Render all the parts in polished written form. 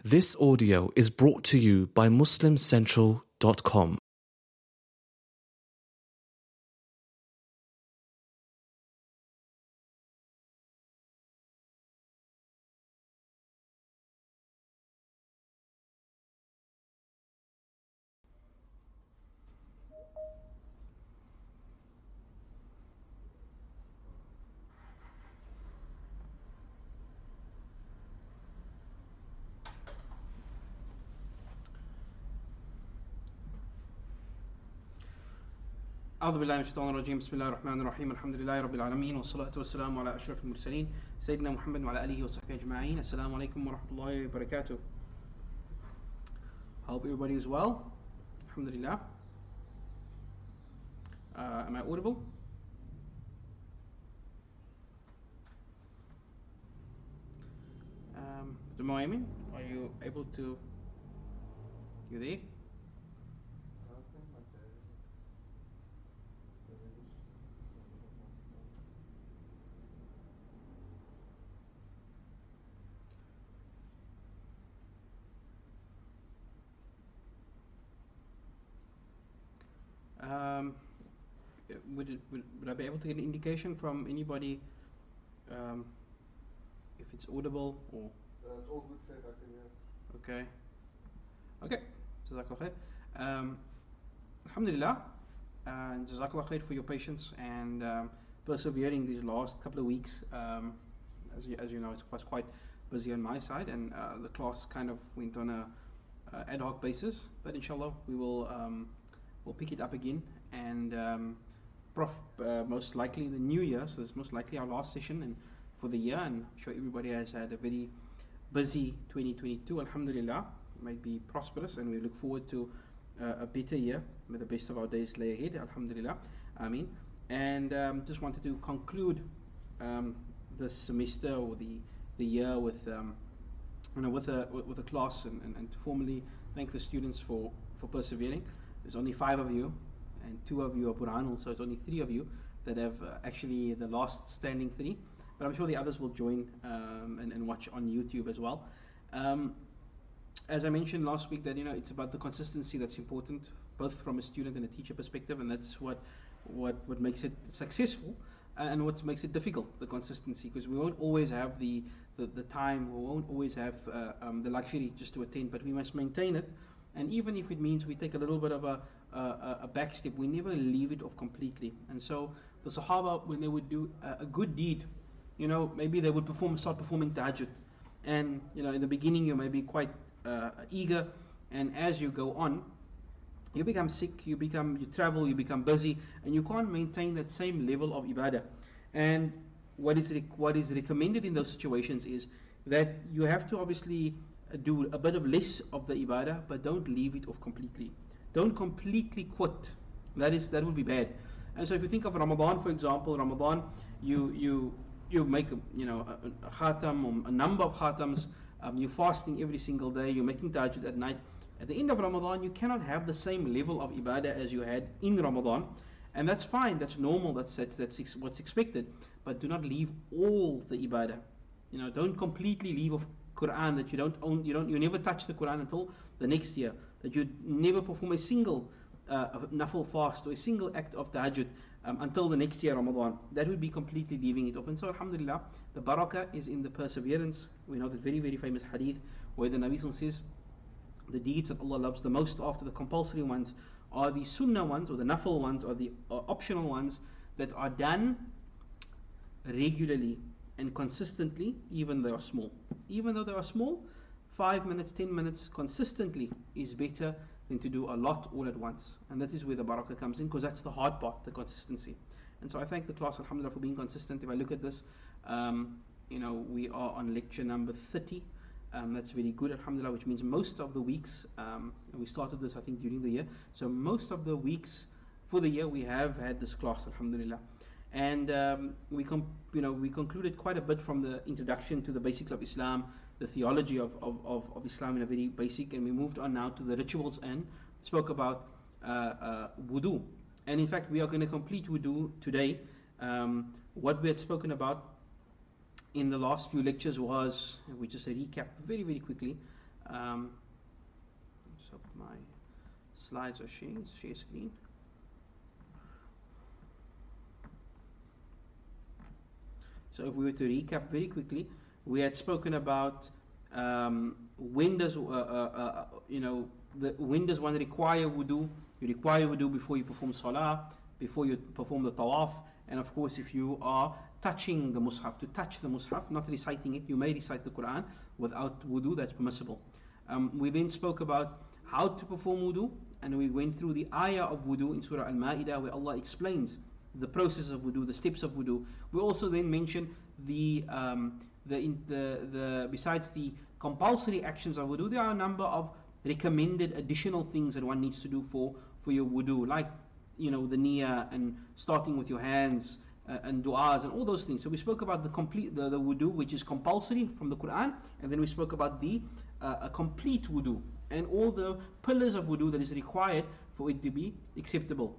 This audio is brought to you by MuslimCentral.com. أعوذ بالله من الشيطان الرجيم بسم الله الرحمن الرحيم الحمد لله رب العالمين والصلاة والسلام على أشرف المرسلين سيدنا محمد وعلى آله وصحبه أجمعين. Assalamu alaikum wa rahmatullahi wa barakatuh. Hope everybody is well. Alhamdulillah. Am I audible? Dumoimin, are you able to? You there? Would I be able to get an indication from anybody if it's audible or? It's all good, Sheikh, I can hear. Okay. Jazakallah khair. Alhamdulillah. And Jazakallah khair for your patience and persevering these last couple of weeks. As you know, it was quite busy on my side, and the class kind of went on a ad hoc basis. But inshallah, we will we'll pick it up again. And Prof, most likely in the new year, so this is most likely our last session and for the year, and I'm sure everybody has had a very busy 2022. Alhamdulillah, it might be prosperous, and we look forward to a better year. May the best of our days lay ahead. Alhamdulillah, Ameen. And just wanted to conclude this semester or the year with with a class and to formally thank the students for persevering. There's only 5 of you, and 2 of you are Quran, so it's only 3 of you that have actually the last standing 3. But I'm sure the others will join and watch on YouTube as well. As I mentioned last week, that it's about the consistency that's important, both from a student and a teacher perspective, and that's what makes it successful and what makes it difficult, the consistency, because we won't always have the time, we won't always have the luxury just to attend, but we must maintain it. And even if it means we take a little bit of a back step, we never leave it off completely. And so the Sahaba, when they would do a good deed, maybe they would start performing tahajjud. And in the beginning you may be quite eager, and as you go on, you become sick, you travel, you become busy, and you can't maintain that same level of ibadah. And what is recommended in those situations is that you have to obviously do a bit of less of the ibadah, but don't leave it off completely. Don't completely quit. That would be bad. And so if you think of Ramadan, for example, Ramadan, you make a khatam or a number of khatams. You're fasting every single day. You're making tahajjud at night. At the end of Ramadan, you cannot have the same level of ibadah as you had in Ramadan, and that's fine. That's normal. That's what's expected. But do not leave all the ibadah. Don't completely leave off Quran, that you never touch the Quran until the next year, that you never perform a single nafil fast or a single act of tahajjud until the next year Ramadan. That would be completely leaving it off. And so alhamdulillah, the barakah is in the perseverance. We know that very, very famous hadith where the Nabi says the deeds that Allah loves the most after the compulsory ones are the sunnah ones, or the nafil ones, or the optional ones that are done regularly and consistently, even though they are small. Even though they are small, 5 minutes, 10 minutes consistently is better than to do a lot all at once. And that is where the barakah comes in, because that's the hard part, the consistency. And so I thank the class, alhamdulillah, for being consistent. If I look at this, we are on lecture number 30. That's very good, alhamdulillah, which means most of the weeks, and we started this I think during the year, so most of the weeks for the year we have had this class, alhamdulillah. And we concluded quite a bit from the introduction to the basics of Islam, the theology of Islam in a very basic, and we moved on now to the rituals and spoke about wudu. And in fact, we are going to complete wudu today. What we had spoken about in the last few lectures was, we just recap very, very quickly, So my slides are sharing, share screen. So if we were to recap very quickly, we had spoken about when does when does one require wudu? You require wudu before you perform salah, before you perform the tawaf, and of course if you are touching the mushaf, to touch the mushaf, not reciting it, you may recite the Quran without wudu, that's permissible. We then spoke about how to perform wudu, and we went through the ayah of wudu in Surah Al-Ma'idah where Allah explains the process of wudu, the steps of wudu. We also then mentioned besides the compulsory actions of wudu, there are a number of recommended additional things that one needs to do for your wudu, like the niyyah and starting with your hands and du'as and all those things. So we spoke about the wudu, which is compulsory from the Quran, and then we spoke about the a complete wudu and all the pillars of wudu that is required for it to be acceptable.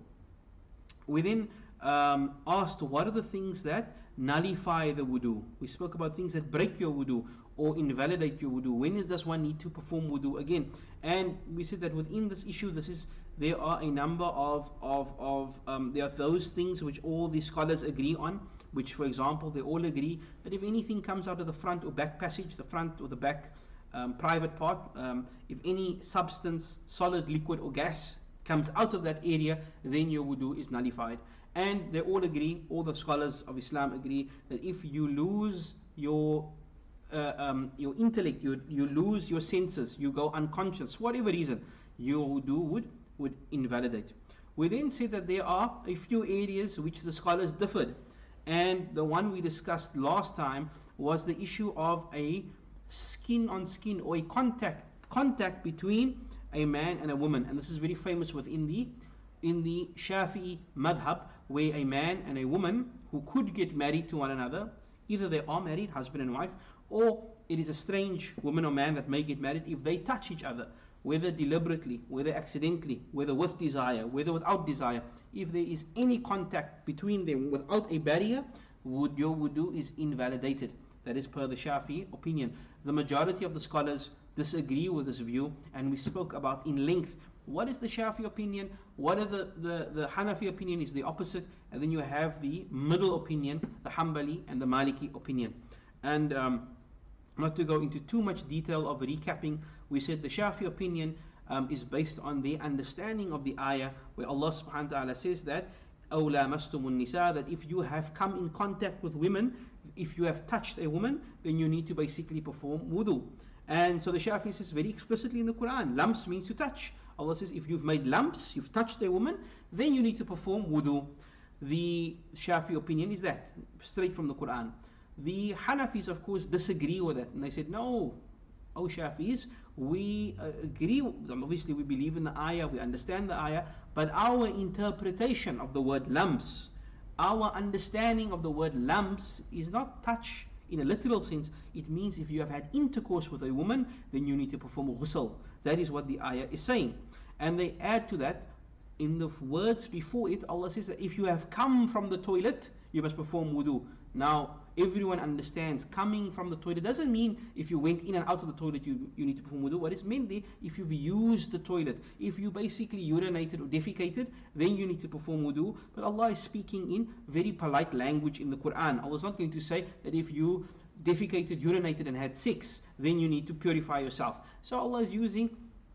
We then asked what are the things that nullify the wudu. We spoke about things that break your wudu or invalidate your wudu. When does one need to perform wudu again? And we said that within this issue, there are a number of there are those things which all the scholars agree on, which for example they all agree that if anything comes out of the front or back passage, the front or the back private part, if any substance, solid, liquid or gas comes out of that area, then your wudu is nullified. And they all agree, all the scholars of Islam agree, that if you lose your intellect, you lose your senses, you go unconscious, for whatever reason, your wudu would invalidate. We then said that there are a few areas which the scholars differed, and the one we discussed last time was the issue of a skin on skin or a contact between a man and a woman, and this is very famous within the Shafi'i madhab, where a man and a woman who could get married to one another, either they are married, husband and wife, or it is a strange woman or man that may get married, if they touch each other, whether deliberately, whether accidentally, whether with desire, whether without desire, if there is any contact between them without a barrier, your wudu is invalidated. That is per the Shafi'i opinion. The majority of the scholars disagree with this view, and we spoke about in length what is the Shafi'i opinion, what are the Hanafi opinion is the opposite, and then you have the middle opinion, the Hanbali and the Maliki opinion. And not to go into too much detail of recapping, we said the Shafi'i opinion is based on the understanding of the ayah where Allah subhanahu wa ta'ala says that أَوْ لَامَسْتُمُ النِّسَاءَ, that if you have come in contact with women, if you have touched a woman, then you need to basically perform wudu. And so the Shafi'i says very explicitly in the Quran, lumps means to touch. Allah says if you've made lumps, you've touched a woman, then you need to perform wudu. The Shafi'i opinion is that, straight from the Quran. The Hanafis of course disagree with it, and they said no, O Shafi'is, we agree, obviously we believe in the ayah, we understand the ayah, but our interpretation of the word lumps, our understanding of the word lumps is not touch in a literal sense. It means if you have had intercourse with a woman, then you need to perform ghusl. That is what the ayah is saying. And they add to that, in the words before it, Allah says that if you have come from the toilet, you must perform wudu. Now, everyone understands coming from the toilet doesn't mean if you went in and out of the toilet you need to perform wudu. What is meant there, if you've used the toilet, if you basically urinated or defecated, then you need to perform wudu. But Allah is speaking in very polite language in the Quran. Allah is not going to say that if you defecated, urinated and had sex, then you need to purify yourself. So Allah is using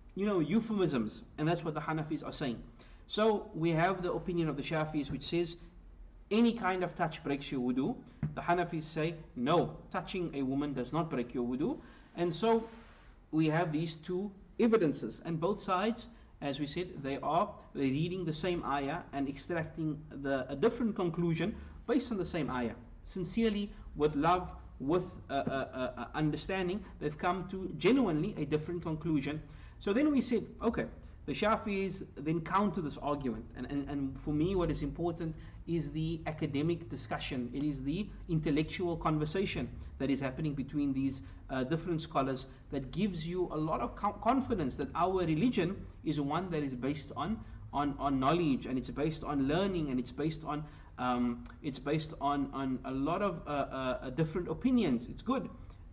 euphemisms, and that's what the Hanafis are saying. So we have the opinion of the Shafis which says any kind of touch breaks your wudu. The Hanafis say no, touching a woman does not break your wudu. And so we have these two evidences, and both sides, as we said, they're reading the same ayah and extracting a different conclusion based on the same ayah. Sincerely, with love, with understanding, they've come to genuinely a different conclusion. So then we said, okay, the Shafis then counter this argument, and for me what is important is the academic discussion. It is the intellectual conversation that is happening between these different scholars that gives you a lot of confidence that our religion is one that is based on knowledge, and it's based on learning, and it's based on a lot of different opinions. It's good.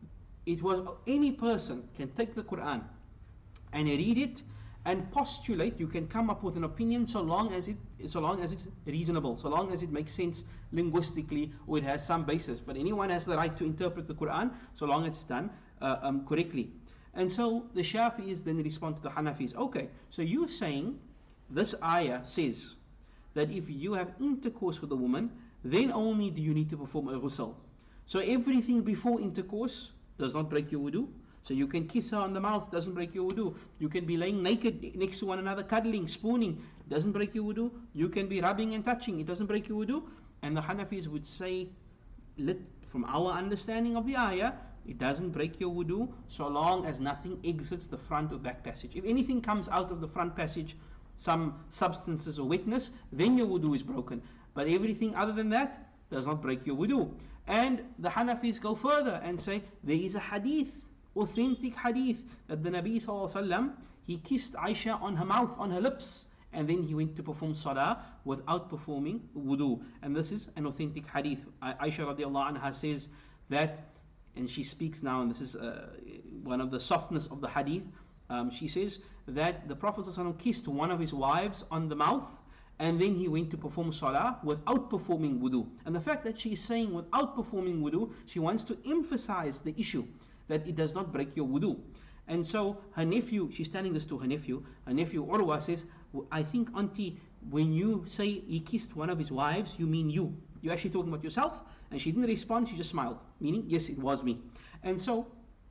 it was any person can take the Quran and read it and postulate. You can come up with an opinion so long as it's reasonable, so long as it makes sense linguistically or it has some basis. But anyone has the right to interpret the Quran so long as it's done correctly. And so the Shafi'is then respond to the Hanafis. Okay, so you're saying this ayah says that if you have intercourse with a woman, then only do you need to perform a ghusl. So everything before intercourse does not break your wudu. So you can kiss her on the mouth, doesn't break your wudu. You can be laying naked next to one another, cuddling, spooning, doesn't break your wudu. You can be rubbing and touching, it doesn't break your wudu. And the Hanafis would say, from our understanding of the ayah, it doesn't break your wudu so long as nothing exits the front or back passage. If anything comes out of the front passage, some substances or wetness, then your wudu is broken. But everything other than that does not break your wudu. And the Hanafis go further and say there is a hadith, authentic hadith, that the Nabi sallallahu alaihi wasallam, he kissed Aisha on her mouth, on her lips, and then he went to perform salah without performing wudu. And this is an authentic hadith. Aisha radiallahu anha says that, and she speaks now, and this is one of the softness of the hadith. She says that the Prophet ﷺ kissed one of his wives on the mouth, and then he went to perform salah without performing wudu. And the fact that she is saying without performing wudu, she wants to emphasize the issue that it does not break your wudu. And so her nephew, she's telling this to her nephew Urwa says, I think, auntie, when you say he kissed one of his wives, you mean you. You're actually talking about yourself. And she didn't respond, she just smiled, meaning, yes, it was me. And so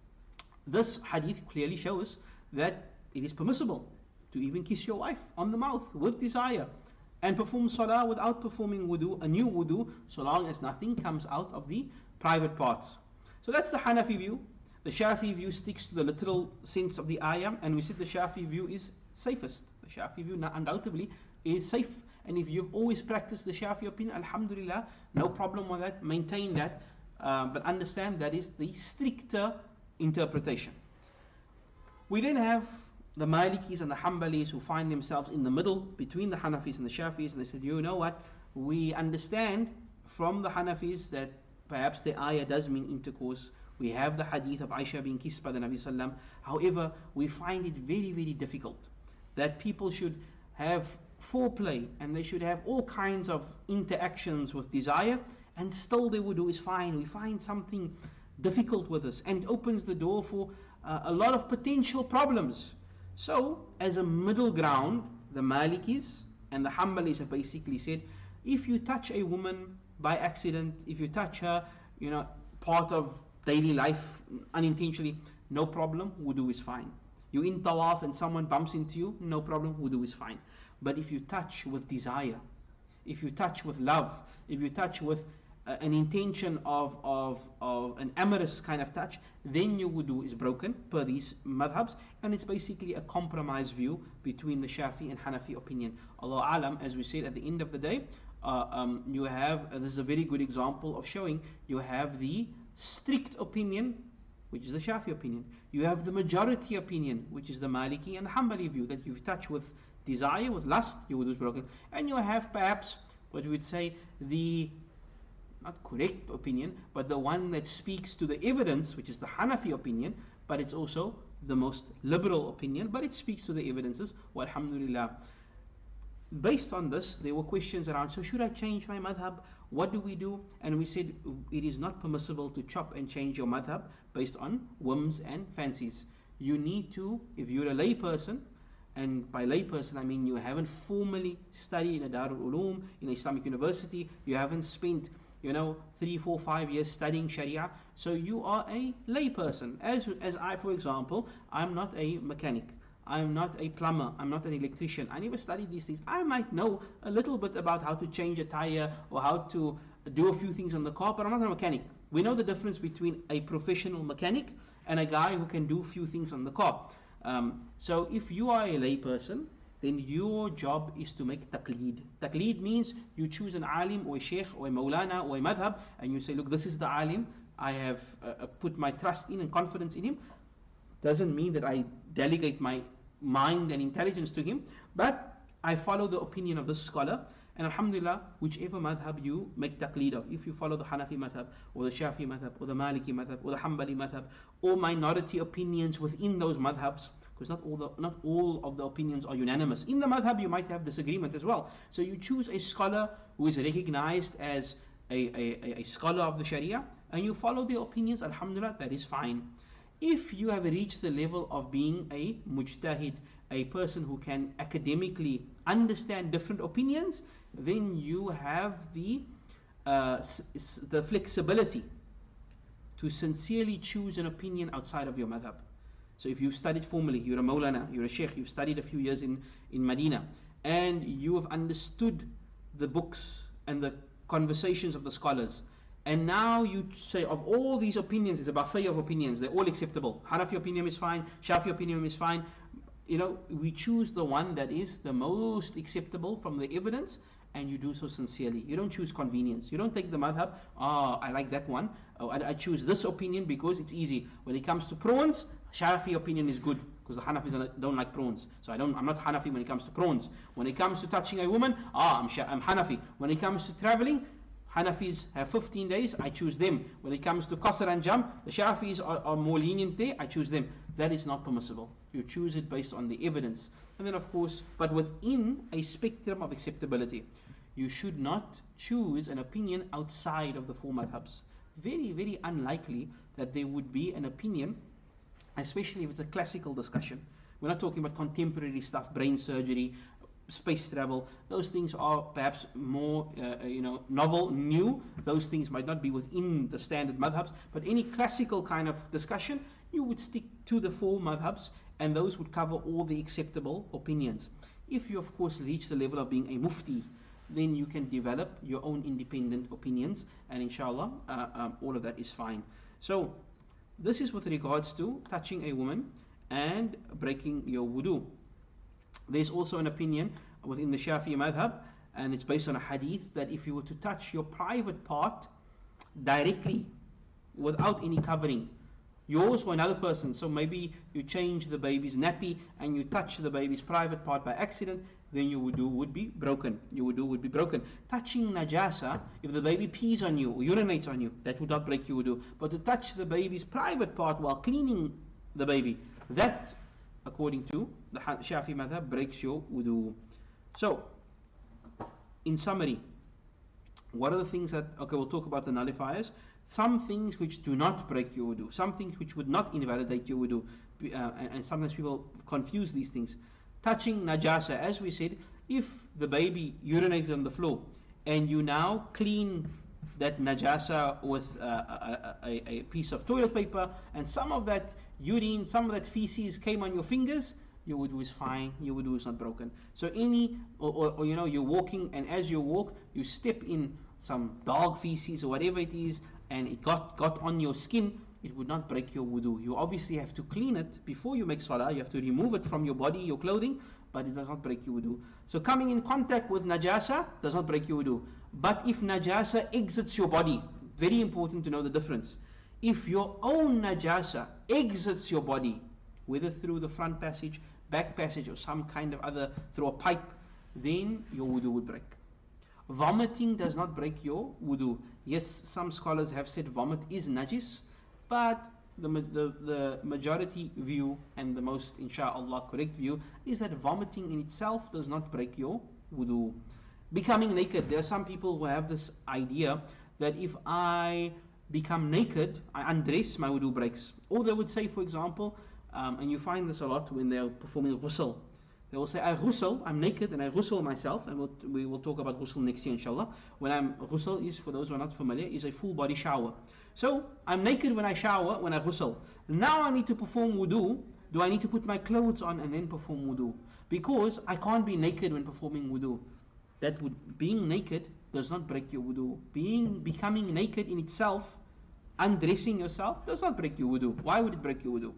this hadith clearly shows that it is permissible to even kiss your wife on the mouth with desire and perform salah without performing wudu, a new wudu, so long as nothing comes out of the private parts. So that's the Hanafi view. The Shafi view sticks to the literal sense of the ayah, and we said the Shafi view is safest. The Shafi view undoubtedly is safe. And if you've always practiced the Shafi opinion, alhamdulillah, no problem with that, maintain that, but understand that is the stricter interpretation. We then have the Malikis and the Hanbalis who find themselves in the middle between the Hanafis and the Shafis, and they said, you know what, we understand from the Hanafis that perhaps the ayah does mean intercourse. We have the hadith of Aisha being kissed by the Nabi Sallam. However, we find it very, very difficult that people should have foreplay and they should have all kinds of interactions with desire, and still their wudu is fine. We find something difficult with this, and it opens the door for a lot of potential problems. So, as a middle ground, the Malikis and the Hanbalis have basically said, if you touch a woman by accident, if you touch her, part of daily life unintentionally, no problem, wudu is fine. You're in tawaf and someone bumps into you, no problem, wudu is fine. But if you touch with desire, if you touch with love, if you touch with an intention of an amorous kind of touch, then your wudu is broken per these madhabs, and it's basically a compromise view between the Shafi and Hanafi opinion. Allahu alam, as we said at the end of the day, you have, this is a very good example of showing, you have the strict opinion, which is the Shafi opinion. You have the majority opinion, which is the Maliki and the Hanbali view, that you touch with desire, with lust, your wudu is broken. And you have perhaps what we would say the not correct opinion, but the one that speaks to the evidence, which is the Hanafi opinion, but it's also the most liberal opinion, but it speaks to the evidences. Well, alhamdulillah. Based on this, there were questions around, so should I change my madhab? What do we do? And we said it is not permissible to chop and change your madhab based on whims and fancies. You need to, if you're a lay person, and by lay person I mean you haven't formally studied in a Darul Uloom, in an Islamic university, you haven't spent 3, 4, 5 years studying Sharia, so you are a lay person. As I, for example, I'm not a mechanic, I'm not a plumber, I'm not an electrician, I never studied these things. I might know a little bit about how to change a tire or how to do a few things on the car, but I'm not a mechanic. We know the difference between a professional mechanic and a guy who can do a few things on the car. So if you are a lay person, then your job is to make taqleed. Taqleed means you choose an alim or a sheikh or a maulana or a madhab, and you say, look, this is the alim, I have put my trust in and confidence in him. Doesn't mean that I delegate my mind and intelligence to him, but I follow the opinion of this scholar, And alhamdulillah, whichever madhab you make taqleed of, if you follow the Hanafi madhab, or the Shafi madhab, or the Maliki madhab, or the Hanbali madhab, or minority opinions within those madhabs, because not all of the opinions are unanimous. In the madhab you might have disagreement as well. So you choose a scholar who is recognized as a scholar of the Sharia, and you follow their opinions, alhamdulillah, that is fine. If you have reached the level of being a mujtahid, a person who can academically understand different opinions, then you have the flexibility to sincerely choose an opinion outside of your madhab. So if you've studied formally, you're a Maulana, you're a Sheikh, you've studied a few years in Medina, and you have understood the books and the conversations of the scholars, and now you say of all these opinions, there's a buffet of opinions, they're all acceptable. Hanafi opinion is fine, Shafi opinion is fine. We choose the one that is the most acceptable from the evidence, and you do so sincerely. You don't choose convenience. You don't take the madhab, I like that one. I choose this opinion because it's easy. When it comes to prawns, Shafi opinion is good because the Hanafis don't like prawns. So I'm not Hanafi when it comes to prawns. When it comes to touching a woman, I'm Hanafi. When it comes to traveling, Hanafis have 15 days, I choose them. When it comes to qasr and jam, the Shafis are more lenient there, I choose them. That is not permissible. You choose it based on the evidence. And then of course, but within a spectrum of acceptability. You should not choose an opinion outside of the four madhabs. Very, very unlikely that there would be an opinion, especially if it's a classical discussion. We're not talking about contemporary stuff, brain surgery, space travel. Those things are perhaps more novel, new. Those things might not be within the standard madhabs, but any classical kind of discussion, you would stick to the four madhabs, and those would cover all the acceptable opinions. If you of course reach the level of being a mufti, then you can develop your own independent opinions, and inshallah all of that is fine. So this is with regards to touching a woman and breaking your wudu. There's also an opinion within the Shafi'i madhab, and it's based on a hadith, that if you were to touch your private part directly without any covering, yours or another person, so maybe you change the baby's nappy and you touch the baby's private part by accident, then your wudu would be broken. Your wudu would be broken. Touching najasa, if the baby pees on you or urinates on you, that would not break your wudu. But to touch the baby's private part while cleaning the baby, that, according to the Shafi madhab, breaks your wudu. So, in summary, what are the things that, we'll talk about the nullifiers. Some things which do not break your wudu, some things which would not invalidate your wudu, and sometimes people confuse these things. Touching najasa, as we said, if the baby urinated on the floor and you now clean that najasa with a piece of toilet paper, and some of that urine, some of that feces came on your fingers, your wudu is fine, your wudu is not broken. So you're walking, and as you walk, you step in some dog feces or whatever it is, and it got on your skin, it would not break your wudu. You obviously have to clean it before you make salah. You have to remove it from your body, your clothing, but it does not break your wudu. So coming in contact with najasa does not break your wudu. But if najasa exits your body, very important to know the difference. If your own najasa exits your body, whether through the front passage, back passage, or some kind of other, through a pipe, then your wudu would break. Vomiting does not break your wudu. Yes, some scholars have said vomit is najis, but the majority view, and the most insha'Allah correct view, is that vomiting in itself does not break your wudu. Becoming naked, there are some people who have this idea that if I become naked, I undress, my wudu breaks. Or they would say, for example, and you find this a lot when they're performing ghusl, they will say, I'm naked and I ghusl myself, and we will talk about ghusl next year inshallah. Ghusl is, for those who are not familiar, is a full body shower. So I'm naked when I shower, when I ghusl. Now I need to perform wudu. Do I need to put my clothes on and then perform wudu? Because I can't be naked when performing wudu. Being naked does not break your wudu. Becoming naked in itself, undressing yourself, does not break your wudu. Why would it break your wudu?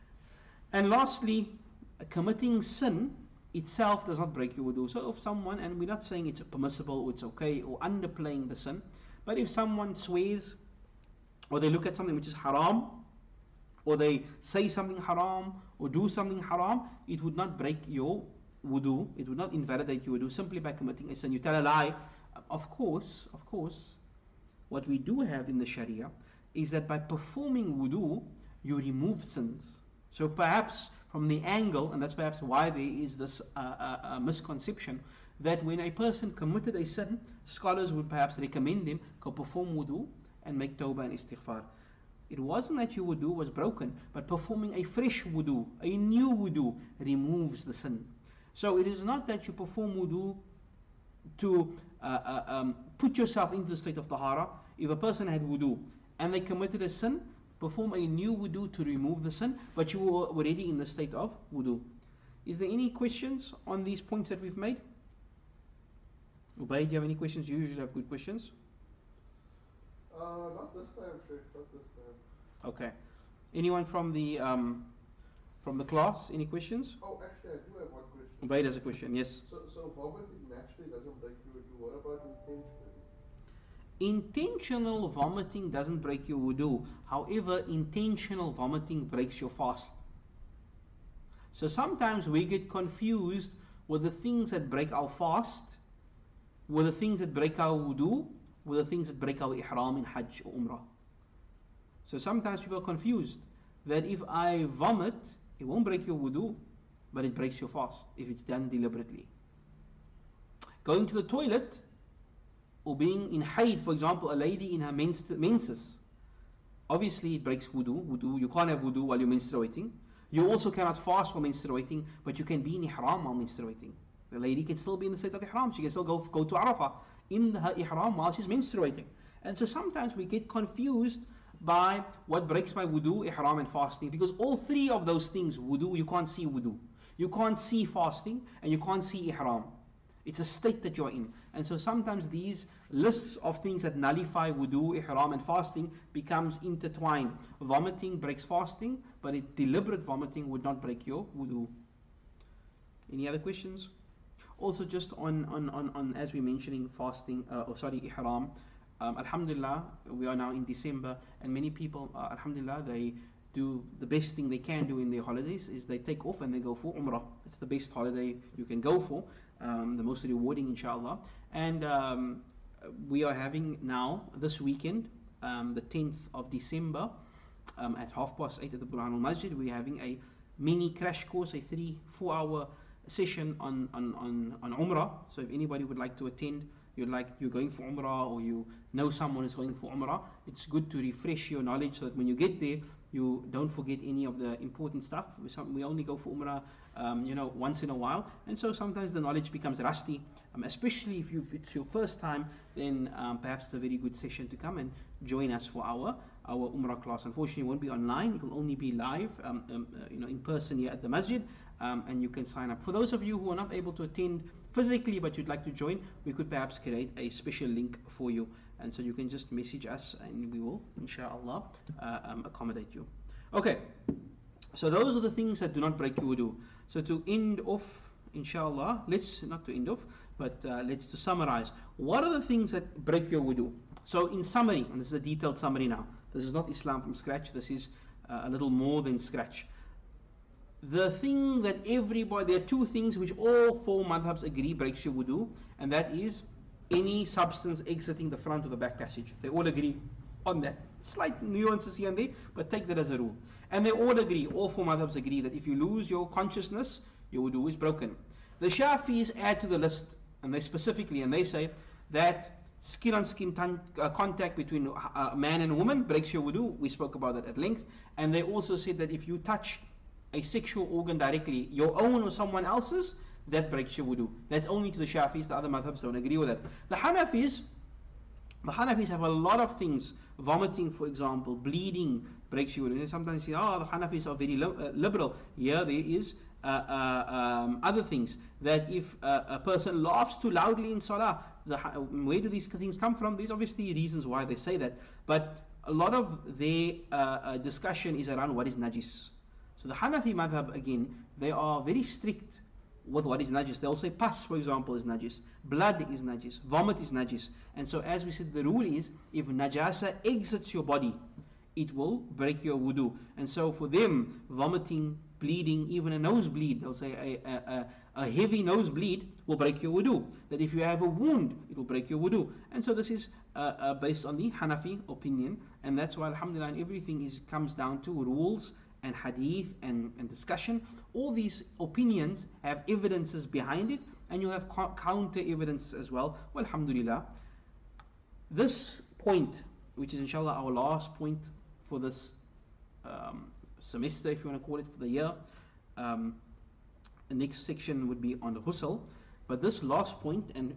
And lastly, committing sin itself does not break your wudu. So if someone, and we're not saying it's permissible or it's okay or underplaying the sin, but if someone swears, or they look at something which is haram, or they say something haram, or do something haram, it would not break your wudu, it would not invalidate your wudu simply by committing a sin. You tell a lie. Of course, what we do have in the Sharia is that by performing wudu, you remove sins. So perhaps from the angle, and that's perhaps why there is this misconception, that when a person committed a sin, scholars would perhaps recommend them to perform wudu and make tawbah and istighfar. It wasn't that your wudu was broken, but performing a fresh wudu, a new wudu, removes the sin. So it is not that you perform wudu to put yourself into the state of tahara. If a person had wudu and they committed a sin, perform a new wudu to remove the sin, but you were already in the state of wudu. Is there any questions on these points that we've made? Ubay, do you have any questions? You usually have good questions. Not this time, Sheikh, not this time. Okay. Anyone from the class? Any questions? Oh, actually, I do have one question. Ubay has a question, yes. So vomiting naturally doesn't break your wudu. What about intentionally? Intentional vomiting doesn't break your wudu. However, intentional vomiting breaks your fast. So sometimes we get confused with the things that break our fast, with the things that break our wudu, with the things that break our ihram in Hajj or Umrah. So sometimes people are confused that if I vomit, it won't break your wudu, but it breaks your fast if it's done deliberately. Going to the toilet, or being in haid, for example, a lady in her menses, obviously it breaks wudu. You can't have wudu while you're menstruating. You also cannot fast while menstruating, but you can be in ihram while menstruating. The lady can still be in the state of ihram. She can still go to Arafah in her ihram while she's menstruating. And so sometimes we get confused by what breaks my wudu, ihram and fasting, because all three of those things, wudu, you can't see wudu, you can't see fasting, and you can't see ihram. It's a state that you're in. And so sometimes these lists of things that nullify wudu, ihram and fasting becomes intertwined. Vomiting breaks fasting, but deliberate vomiting would not break your wudu. Any other questions? Also just on as we're mentioning fasting, ihram, alhamdulillah, we are now in December, and many people, alhamdulillah, they do the best thing they can do in their holidays is they take off and they go for Umrah. It's the best holiday you can go for, the most rewarding, inshallah. And we are having now, this weekend, the 10th of December, at 8:30 at the Burhan al-Masjid, we're having a mini crash course, a 3-4 hour session on Umrah. So if anybody would like to attend, you're going for Umrah, or you know someone is going for Umrah, it's good to refresh your knowledge so that when you get there, you don't forget any of the important stuff. We only go for Umrah once in a while, and so sometimes the knowledge becomes rusty, especially if it's your first time. Then perhaps it's a very good session to come and join us for our Umrah class. Unfortunately, it won't be online, it will only be live, in person here at the masjid, and you can sign up. For those of you who are not able to attend physically but you'd like to join, we could perhaps create a special link for you, and so you can just message us and we will, inshallah, accommodate you. Okay, so those are the things that do not break your wudu. So to end off, inshallah, let's to summarize, what are the things that break your wudu? So in summary, and this is a detailed summary now, this is not Islam from scratch, this is a little more than scratch. The thing that there are two things which all four madhabs agree breaks your wudu, and that is any substance exiting the front or the back passage. They all agree on that. Slight nuances here and there, but take that as a rule. And they all four madhabs agree, that if you lose your consciousness, your wudu is broken. The Shafis add to the list, and they say that skin on skin contact between a man and a woman breaks your wudu. We spoke about that at length. And they also said that if you touch a sexual organ directly, your own or someone else's, that breaks your wudu. That's only to the Shafis. The other madhabs don't agree with that. The Hanafis have a lot of things. Vomiting, for example, bleeding breaks your wudu. Sometimes you say, the Hanafis are very liberal. Yeah, there is other things. That if a person laughs too loudly in salah, where do these things come from? There's obviously reasons why they say that, but a lot of their discussion is around what is najis. So the Hanafi madhab, again, they are very strict with what is najis. They'll say pus, for example, is najis, blood is najis, vomit is najis. And so as we said, the rule is, if najasa exits your body, it will break your wudu. And so for them, vomiting bleeding, even a nosebleed, they'll say a heavy nosebleed will break your wudu. That if you have a wound, it will break your wudu. And so this is based on the Hanafi opinion, and that's why alhamdulillah everything comes down to rules and hadith and discussion. All these opinions have evidences behind it, and you have counter evidence as well. Well, alhamdulillah. This point, which is inshallah our last point for this semester, if you want to call it, for the year. The next section would be on the ghusl. But this last point, and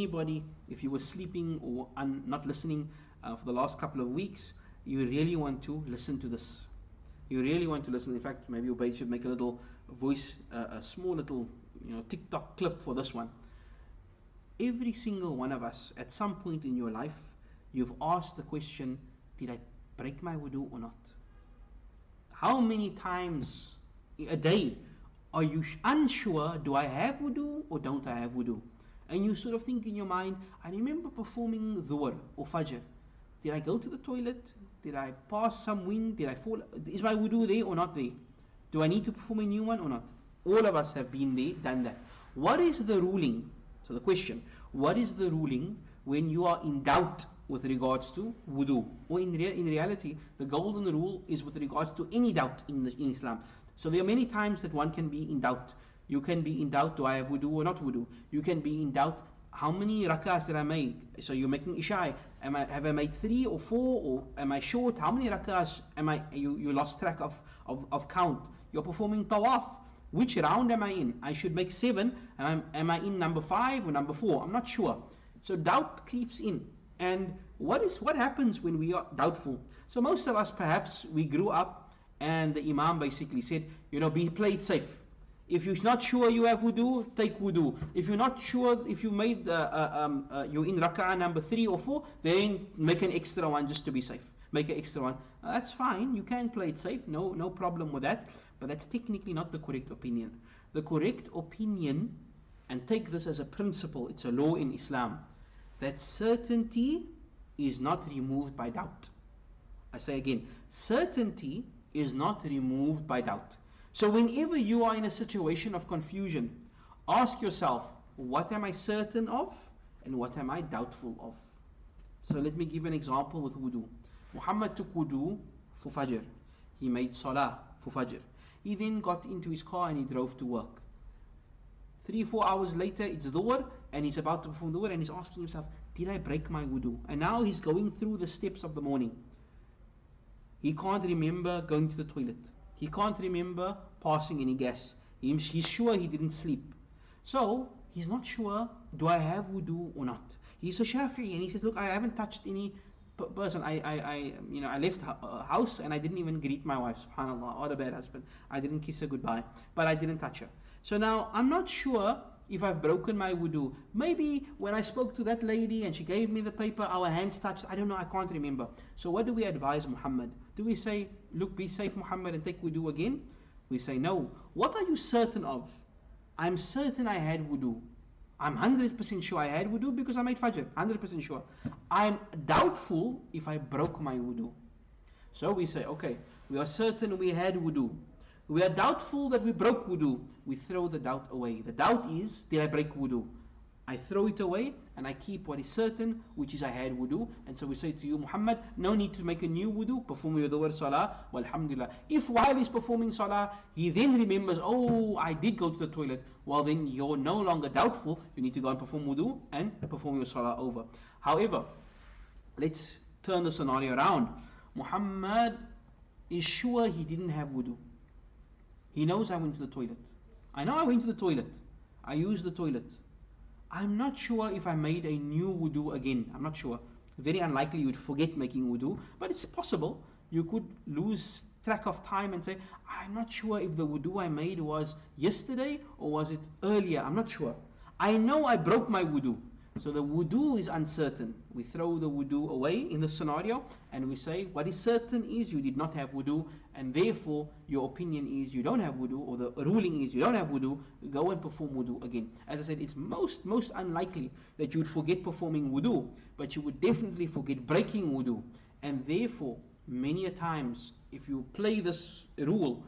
if you were sleeping or not listening for the last couple of weeks, you really want to listen to this. You really want to listen. In fact, maybe Ubayd should make a little voice, a small little TikTok clip for this one. Every single one of us, at some point in your life, you've asked the question, did I break my wudu or not? How many times a day are you unsure, do I have wudu or don't I have wudu? And you sort of think in your mind, I remember performing dhuhr or fajr. Did I go to the toilet? Did I pass some wind? Did I fall? Is my wudu there or not there? Do I need to perform a new one or not? All of us have been there, done that. What is the ruling? So the question, what is the ruling when you are in doubt with regards to wudu? Or in reality, the golden rule is with regards to any doubt in Islam. So there are many times that one can be in doubt. You can be in doubt, do I have wudu or not wudu? You can be in doubt, how many rak'ahs did I make? So you're making isha. Have I made 3 or 4, or am I short? How many rak'ahs you lost track of count? You're performing tawaf. Which round am I in? I should make 7. Am I in number 5 or number 4? I'm not sure. So doubt creeps in. And what happens when we are doubtful? So most of us, perhaps, we grew up and the Imam basically said, play it safe. If you're not sure you have wudu, take wudu. If you're not sure, if you made you're in rak'ah number 3 or 4, then make an extra one just to be safe. Make an extra one. That's fine. You can play it safe. No problem with that. But that's technically not the correct opinion. The correct opinion, and take this as a principle, it's a law in Islam, that certainty is not removed by doubt. I say again, certainty is not removed by doubt. So whenever you are in a situation of confusion, ask yourself, what am I certain of and what am I doubtful of? So let me give an example with wudu. Muhammad took wudu for fajr. He made salah for fajr. He then got into his car and he drove to work. 3-4 hours later, it's dhuhr, and he's about to perform dhuhr, and he's asking himself, did I break my wudu? And now he's going through the steps of the morning. He can't remember going to the toilet. He can't remember passing any gas. He's sure he didn't sleep. So, he's not sure, do I have wudu or not? He's a Shafi'i, and he says, look, I haven't touched any person. I left house and I didn't even greet my wife. SubhanAllah, what a bad husband. I didn't kiss her goodbye, but I didn't touch her. So now, I'm not sure if I've broken my wudu. Maybe when I spoke to that lady and she gave me the paper, our hands touched. I don't know, I can't remember. So what do we advise Muhammad? Do we say, look, be safe Muhammad and take wudu again? We say, no. What are you certain of? I'm certain I had wudu. I'm 100% sure I had wudu because I made fajr. 100% sure. I'm doubtful if I broke my wudu. So we say, okay, we are certain we had wudu. We are doubtful that we broke wudu. We throw the doubt away. The doubt is, did I break wudu? I throw it away and I keep what is certain, which is I had wudu. And so we say to you, Muhammad, no need to make a new wudu. Perform your dhuhr salah. Walhamdulillah. If while he's performing salah, he then remembers, oh, I did go to the toilet. Well, then you're no longer doubtful. You need to go and perform wudu and perform your salah over. However, let's turn the scenario around. Muhammad is sure he didn't have wudu. He knows I went to the toilet. I know I went to the toilet. I used the toilet. I'm not sure if I made a new wudu again. I'm not sure. Very unlikely you would forget making wudu, but it's possible. You could lose track of time and say, I'm not sure if the wudu I made was yesterday or was it earlier. I'm not sure. I know I broke my wudu. So the wudu is uncertain. We throw the wudu away in this scenario and we say what is certain is you did not have wudu, and therefore your opinion is you don't have wudu, or the ruling is you don't have wudu. Go and perform wudu again. As I said, it's most unlikely that you would forget performing wudu, but you would definitely forget breaking wudu. And therefore, many a times, if you play this rule,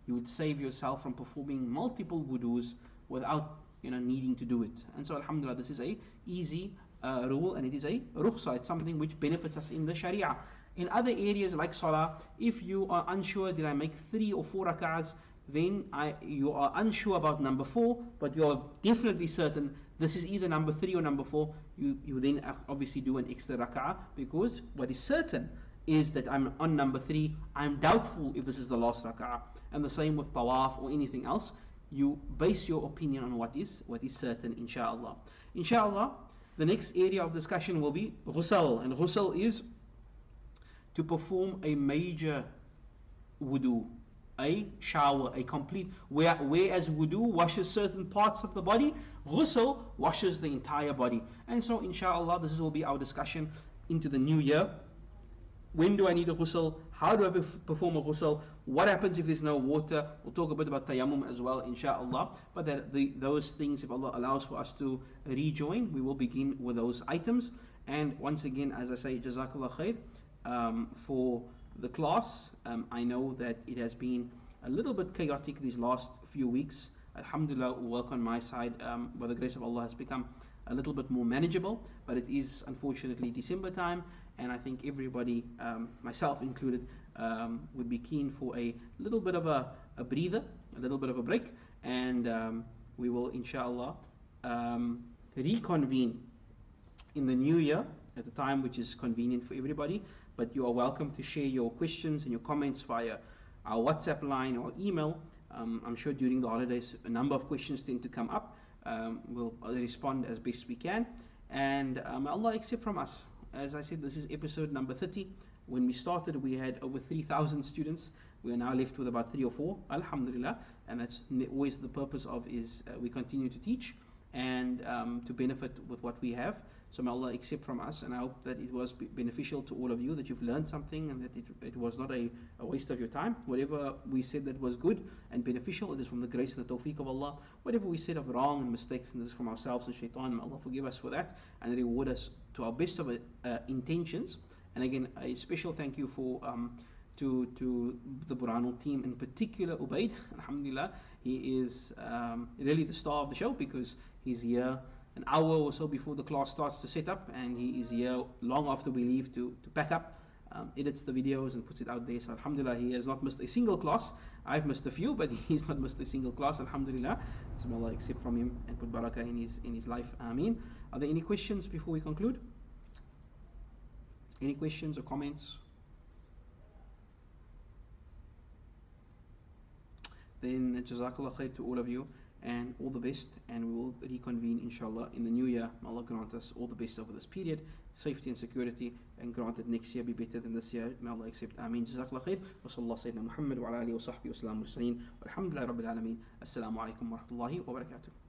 you would save yourself from performing multiple wudus without needing to do it. And so alhamdulillah, this is a easy rule, and it is a rukhsa. It's something which benefits us in the sharia. In other areas like salah, if you are unsure, did I make 3 or 4 rak'ahs, then you are unsure about number 4, but you are definitely certain this is either number 3 or number 4, you then obviously do an extra rak'ah, because what is certain is that I'm on number 3, I'm doubtful if this is the last rak'ah. And the same with tawaf or anything else, you base your opinion on what is certain, inshallah. Inshallah, the next area of discussion will be ghusl, and ghusl is to perform a major wudu, a shower, a complete, whereas wudu washes certain parts of the body, ghusl washes the entire body. And so inshallah, this will be our discussion into the new year. When do I need a ghusl? How do I perform a ghusl? What happens if there's no water? We'll talk a bit about tayammum as well, inshallah. But those things, if Allah allows for us to rejoin, we will begin with those items. And once again, as I say, Jazakallah khair for the class. I know that it has been a little bit chaotic these last few weeks. Alhamdulillah, work on my side, by the grace of Allah, has become a little bit more manageable. But it is unfortunately December time, and I think everybody, myself included, would be keen for a little bit of a breather, a little bit of a break, and we will inshallah reconvene in the new year at a time which is convenient for everybody. But you are welcome to share your questions and your comments via our WhatsApp line or email. I'm sure during the holidays a number of questions tend to come up. We'll respond as best we can, and Allah accept from us. As I said, this is episode number 30. When we started, we had over 3,000 students. We are now left with about 3 or 4, alhamdulillah, and that's always the purpose of is we continue to teach and to benefit with what we have. So may Allah accept from us, and I hope that it was beneficial to all of you, that you've learned something, and that it was not a waste of your time. Whatever we said that was good and beneficial, it is from the grace and the tawfiq of Allah. Whatever we said of wrong and mistakes, and this is from ourselves and shaitan, may Allah forgive us for that and reward us to our best of intentions. And again, a special thank you for to the Burhanul team, in particular Ubaid. Alhamdulillah, he is really the star of the show, because he's here an hour or so before the class starts to set up, and he is here long after we leave to pack up, edits the videos and puts it out there. So alhamdulillah, he has not missed a single class. I've missed a few, but he's not missed a single class, alhamdulillah. So may Allah accept from him and put barakah in his life. Ameen. Are there any questions before we conclude? Any questions or comments? Then Jazakallah khair to all of you, and all the best, and we will reconvene inshallah in the new year. May Allah grant us all the best over this period, safety and security, and grant that next year be better than this year. May Allah accept. Ameen. Jazakallah khair. Wa sallallahu sayyidina Muhammad wa ala alihi wa sahbihi wa sallam wa sallam. Walhamdulillahi rabbil alameen. Assalamu alaikum wa rahmatullahi wa barakatuh.